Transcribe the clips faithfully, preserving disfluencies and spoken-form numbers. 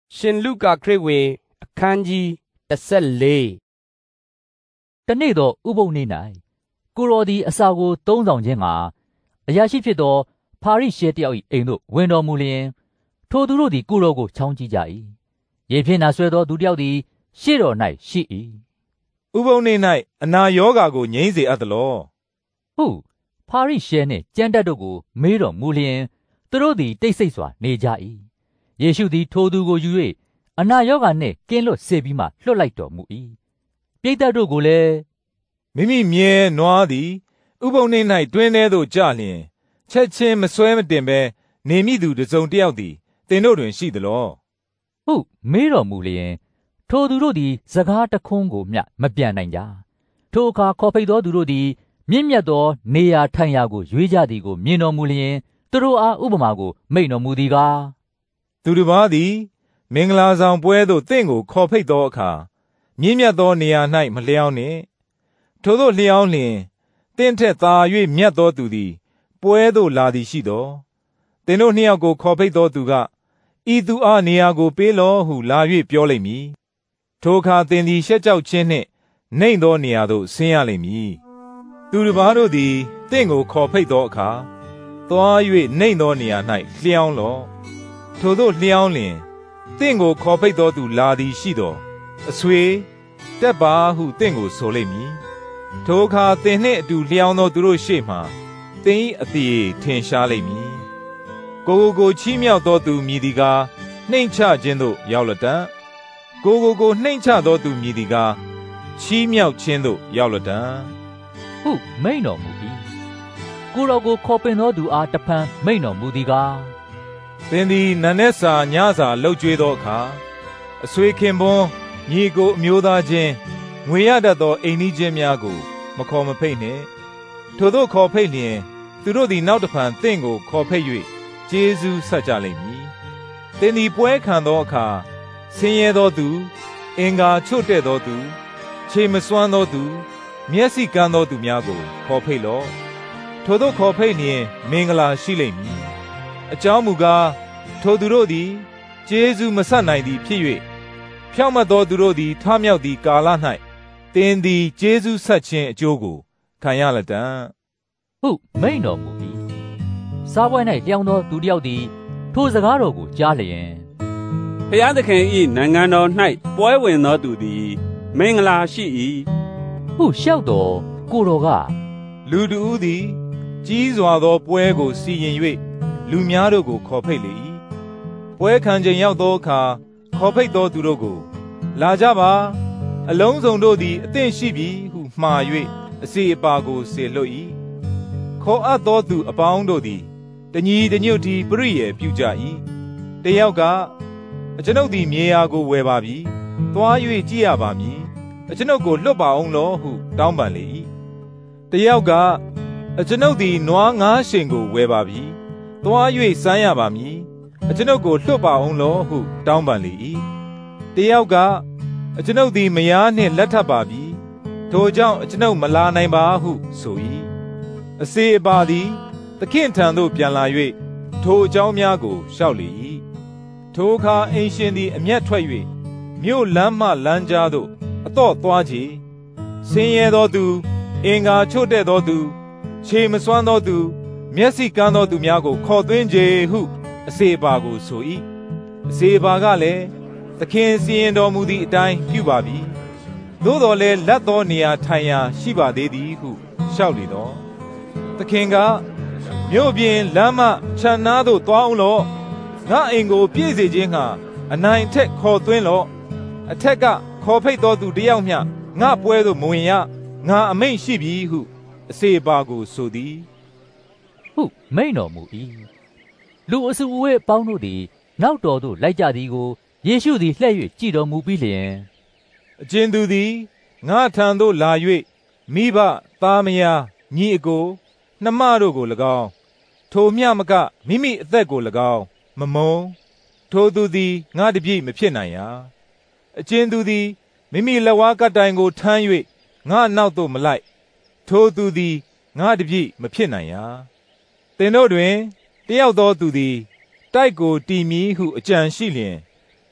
ရှင်လုကာခရစ်ဝင်အခန်းကြီးတစ်ဆက်လေးတနေ့သောဥပုသ်နေ့၌ကိုရောသည်အစာကိုသုံးဆောင်ခြင်းကအရာရှိဖြစ်သောဖာရိရှဲတယောက်၏အိမ်သို့ဝင်တော်မူလျင်ထိုသူတို့သည်ကိုရောကိုချောင်းကြည့်ကြ၏ရေဖြင့်နာဆွဲသောသူတယောက်သည်ရှေ့တော်၌ရှိ၏ဥပုသ်နေ့၌အနာရောဂါကိုငြိမ်းစေအပ်သလောဟုဖာရိရှဲနှင့်ကျမ်းတတ်တို့ကိုမေးတော်မူလျင်သူတို့သည်တိတ်ဆိတ်စွာနေကြ၏ယေရှုသည်ထိုသူကိုယူ၍အနာရောဂါနှင့်ကင်းလွတ်စေပြီးမှလွှတ်လိုက်တော်မူ၏ပရိသတ်တို့ကိုလည်းမိမိမြဲနွားသည်ဥပုသ်နေ့၌တွင်ထဲသို့ကျလျင်ချက်ချင်းမဆွဲမတင်ဘဲနေမိသူတစ်စုံတစ်ယောက်သည်သင်တို့တွင်ရှိသလောဟုမေးတော်မူလျင်ထိုသူတို့သည်စကားတခွန်းကိုမျှမပြန်နိုင်ကြထိုအခါခေါ်ဖိတ်သောသူတို့သည်မြင့်မြတ်သောနေရာထိုင်ရာကိုရွေးကြသည်ကိုမြင်တော်မူလျင်သူတို့အားဥပမာကိုမိန့်တော်မူသည်ကားသူတစ်ပါးသည်မင်္ဂလာဆောင်ပွဲသို့သင်ကိုခေါ်ဖိတ်သောအခါမြင့်မြတ်သောနေရာ၌မလျောင်းနှင့်ထိုသို့လျောင်းလျင်သင်ထက်သာ၍မြတ်သောသူသည်ပွဲသို့လာသည်ရှိသောသင်တို့နှစ်ယောက်ကိုခေါ်ဖိတ်သောသူကဤသူအားနေရာကိုပေးလောဟုလာ၍ပြောလိမ့်မည်ထိုအခါသင်သည်ရှက်ကြောက်ခြင်းနှင့်နှိမ့်သောနေရာသို့ဆင်းရလိမ့်မည်သူတစ်ပါးတို့သည်သင်ကိုခေါ်ဖိတ်သောအခါသွား၍နှိမ့်သောနေရာ၌လျောင်းလော့ထိုသို့လျောင်းလျင်သင်ကိုခေါ်ဖိတ်သောသူလာသည်ရှိသောအဆွေတက်ပါဟုသင်ကိုဆိုလိမ့်မည်ထိုအခါသင်နှင့်အတူလျောင်းသောသူတို့ရှေ့မှသင်၏အသရေထင်ရှားလိမ့်မည်ကိုကိုကိုချီးမြှောက်သောသူမြည်သည်ကားနှိမ့်ချခြင်းသို့ရောက်လက်တံကိုကိုကိုနှိမ့်ချသောသူမြည်သည်ကားချီးမြှောက်ခြင်းသို့ရောက်လက်တံဟုမိန့်တော်မူ၏ကိုတော်ကိုခေါ်ပင်သောသူအားတဖန်မိန့်တော်မူသည်ကားသင်သည်နန်းနက်စာညစာလှုပ်ကြွေးသောအခါအဆွေခင်ပွန်းညီကိုအမျိုးသားချင်းငွေရတတ်သောအိမ်နီးချင်းများကိုမခေါ်မဖိတ်နှင့်ထိုသို့ခေါ်ဖိတ်လျင်သူတို့သည်နောက်တဖန်သင်ကိုခေါ်ဖိတ်၍ကျေးဇူးဆက်ကြလိမ့်မည်သင်သည်ပွဲခံသောအခါဆင်းရဲသောသူအင်္ဂါချို့တဲ့သောသူခြေမစွမ်းသောသူမျက်စိကန်းသောသူများကိုခေါ်ဖိတ်လော့ထိုသို့ခေါ်ဖိတ်လျင်မင်္ဂလာရှိလိမ့်မည်အကြောင်းမူကားထိုသူတို့သည်ကျေးဇူးမဆက်နိုင်သည်ဖြစ်၍ဖြောင့်မတ်သောသူတို့သည်ထမြောက်သည့်ကာလ၌သင်သည်ကျေးဇူးဆက်ခြင်းအကျိုးကိုခံရလက်တံဟုမိန့်တော်မူ၏စားပွဲ၌လျောင်းသောသူတစ်ယောက်သည်ထိုစကားတော်ကိုကြားလျင်ဖျားသခင်၏နိုင်ငံတော်၌ပွဲဝင်သောသူသည်မင်္ဂလာရှိ၏ဟုလျှောက်တော်ကိုတော်ကလူတူးသည်ကြီးစွာသောပွဲကိုစီရင်၍လူများတို့ကိုခေါ်ဖိတ်လေ၏ပွဲခံချိန်ရောက်သောအခါခေါ်ဖိတ်သောသူတို့ကိုလာကြပါအလုံးစုံတို့သည်အသင့်ရှိပြီဟုမှာ၍အစီအပါကိုဆေလွတ်၏ခေါ်အပ်သောသူအပေါင်းတို့သည်တညီတညွတ်တီပရိယေပြုကြ၏တယောက်ကအကျွန်ုပ်သည်မြေယာကိုဝယ်ပါပြီသွား၍ကြည့်ရပါမည်အကျွန်ုပ်ကိုလွတ်ပါအောင်လောဟုတောင်းပန်လေ၏တယောက်ကအကျွန်ုပ်သည်နွားငါးရှင်ကိုဝယ်ပါပြီသွား၍စမ်းရပါမည်အကျွန်ုပ်ကိုလွတ်ပါအောင်လောဟုတောင်းပန်လေ၏တယောက်ကအကျွန်ုပ်သည်မယားနှင့်လက်ထပ်ပါပြီထိုကြောင့်အကျွန်ုပ်မလာနိုင်ပါဟုဆို၏အစေအပါသည်သခင်ထံသို့ပြန်လာ၍ထိုအကြောင်းများကိုလျှောက်လေ၏ထိုအခါအင်ရှင်သည်အမျက်ထွက်၍မြို့လမ်းမှလမ်းကြားသို့အတော့သွားကြည်ဆင်းရဲသောသူအင်္ဂါချို့တဲ့သောသူခြေမစွမ်းသောသူမျက်စိကန်းသောသူများကိုခေါ်သွင်းကြဟုအစေပါကိုဆို၏အစေပါကလည်းသခင်စီရင်တော်မူသည့်အတိုင်းပြုပါပြီသို့တော်လည်းလက်သောနေရာထိုင်ရာရှိပါသေးသည်ဟုလျှောက်လေတော့သခင်ကမြို့ပြင်လမ်းမခြံနားသို့သွားအောင်လော့ငါအိမ်ကိုပြည့်စေခြင်းဟာအနိုင်ထက်ခေါ်သွင်းလော့အထက်ကခေါ်ဖိတ်သောသူတယောက်မျှငါပွဲသို့မဝင်ရငါအမိန့်ရှိပြီဟုအစေပါကိုဆိုသည်ဟုမိန့်တော်မူ၏လူအစုအဝေးပေါင်းတို့သည်နောက်တော်သို့လိုက်ကြသည်ကိုယေရှုသည်လှည့်၍ကြည်တော်မူပြီးလျင်အကျဉ်သူသည်ငါထံသို့လာ၍မိဘသားမယားညီအကိုနှမတို့ကို၎င်းထိုမျှမကမိမိအသက်ကို၎င်းမမုန်းထိုသူသည်ငါတပည့်မဖြစ်နိုင်ရာအကျဉ်သူသည်မိမိလက်ဝါးကတိုင်ကိုထမ်း၍ငါနောက်သို့မလိုက်ထိုသူသည်ငါတပည့်မဖြစ်နိုင်ရာသင်တို့တွင်တယောက်သောသူသည်တိုက်ကိုတီမီဟုအကြံရှိလျင်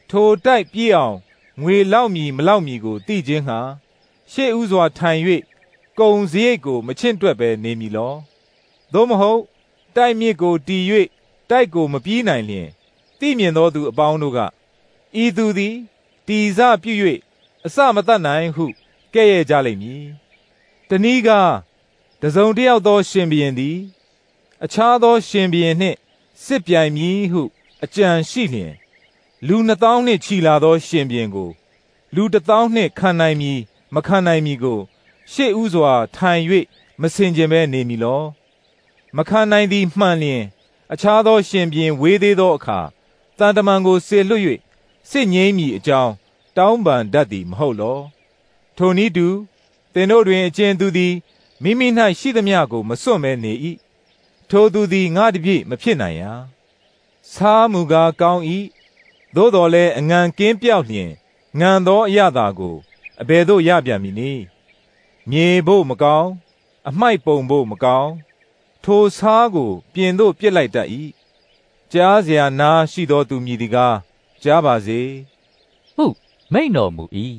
ထိုတိုက်ပြေးအောင်ငွေလောက်မည်မလောက်မည်ကိုသိခြင်းဟာရှေ့ဥစွာထိုင်၍ကုံစရိတ်ကိုမချင့်တွက်ပဲနေမည်လောသို့မဟုတ်တိုက်မြစ်ကိုတီ၍တိုက်ကိုမပြေးနိုင်လျင်သိမြင်သောသူအပေါင်းတို့ကဤသူသည်တီစပြု၍အစမတတ်နိုင်ဟုကဲ့ရဲ့ကြလိမ့်မည်တနည်းကတစုံတစ်ယောက်သောရှင်ဘုရင်သည်အခြားသောရှင်ဘုရင်နှင့်စစ်ပြိုင်မည်ဟုအကြံရှိလျင်လူနှစ်သောင်းနှင့်ချီလာသောရှင်ဘုရင်ကိုလူတစ်သောင်းနှင့်ခံနိုင်မည်မခံနိုင်မည်ကိုရှေ့ဥစွာထိုင်၍မစင်ကြင်ပဲနေမည်လောမခံနိုင်သည်မှန်လျင်အခြားသောရှင်ဘုရင်ဝေးသေးသောအခါတန်တမန်ကိုဆေလွတ်၍စစ်ငြိမ်းမည်အကြောင်းတောင်းပန်တတ်သည်မဟုတ်လောထိုနည်းတူသင်တို့တွင်အကျဉ်သူသည်မိမိ၌ရှိသမျှကိုမစွန့်မဲနေ၏ထိုသူသည်ငါတပြည့်မဖြစ်နိုင်ရာစားမူကားကောင်း၏သို့တော်လည်းအငံကင်းပြောက်လျင်ငံသောအရသာကိုအဘယ်သို့ရပြန်မည်နည်းမြေဖို့မကောင်းအမိုက်ပုံဖို့မကောင်းထိုစားကိုပြင်သို့ပြစ်လိုက်တတ်၏ကြားเสียနာရှိသောသူမည်ဒီကားကြားပါစေဟုမိန့်တော်မူ၏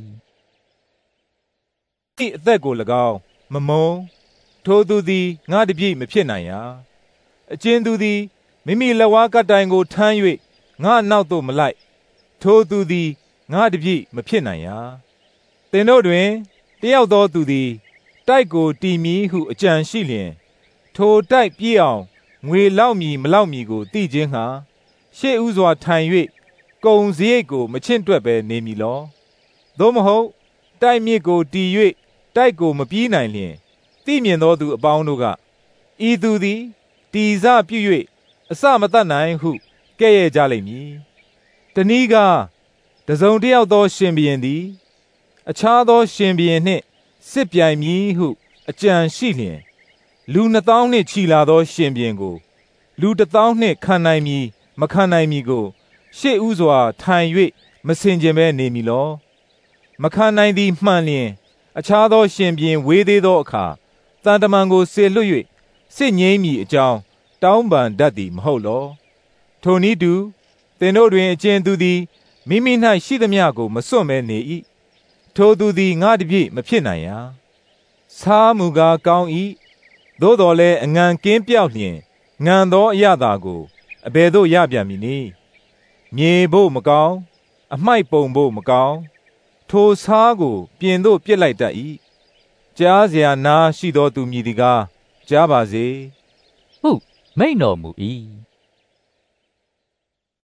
ဤအသက်ကို၎င်းမမုံထိုသူသည်ငါတပြည့်မဖြစ်နိုင်ရာအကျဉ်သူသည်မိမိလက်ဝါးကတိုင်ကိုထမ်း၍ငါနောက်သို့မလိုက်ထိုသူသည်ငါတပြည့်မဖြစ်နိုင်ရာသင်တို့တွင်တယောက်သောသူသည်တိုက်ကိုတီမီဟုအကြံရှိလျင်ထိုတိုက်ပြေးအောင်ငွေလောက်မည်မလောက်မည်ကိုသိခြင်းဟာရှေ့ဥစွာထိုင်၍ကုံစရိတ်ကိုမချင့်တွက်ပဲနေမည်လောသို့မဟုတ်တိုက်မြစ်ကိုတီ၍တိုက်ကိုမပြေးနိုင်လျင်သိမြင်သောသူအပေါင်းတို့ကဤသူသည်တီစပြု၍အစမတတ်နိုင်ဟုကဲ့ရဲ့ကြလိမ့်မည်တနည်းကတစုံတစ်ယောက်သောရှင်ဘုရင်သည်အခြားသောရှင်ဘုရင်နှင့်စစ်ပြိုင်မည်ဟုအကြံရှိလျင်လူနှစ်သောင်းနှင့်ချီလာသောရှင်ဘုရင်ကိုလူတစ်သောင်းနှင့်ခံနိုင်မည်မခံနိုင်မည်ကိုရှေ့ဥစွာထိုင်၍မစင်ကြင်ပဲနေမည်လောမခံနိုင်သည်မှန်လျင်အခြားသောရှင်ဘုရင်ဝေးသေးသောအခါတန်တမန်ကိုဆေလွတ်၍စစ်ငြိမ်းမည်အကြောင်းတောင်းပန်တတ်သည်မဟုတ်လောထိုနည်းတူသင်တို့တွင်အကျဉ်သူသည်မိမိ၌ရှိသမျှကိုမစွန့်မဲနေ၏ထိုသူသည်ငါတပြည့်မဖြစ်နိုင်ရာစားမူကားကောင်း၏သို့တော်လည်းအငံကင်းပြောက်လျင်ငံသောအရသာကိုအဘယ်သို့ရပြန်မည်နည်းမြေဖို့မကောင်းအမိုက်ပုံဖို့မကောင်းထိုစားကိုပြင်သို့ပြစ်လိုက်တတ်၏ကြားเสียနာရှိသောသူမည်ဒီကားကြားပါစေဟုမိန့်တော်မူ၏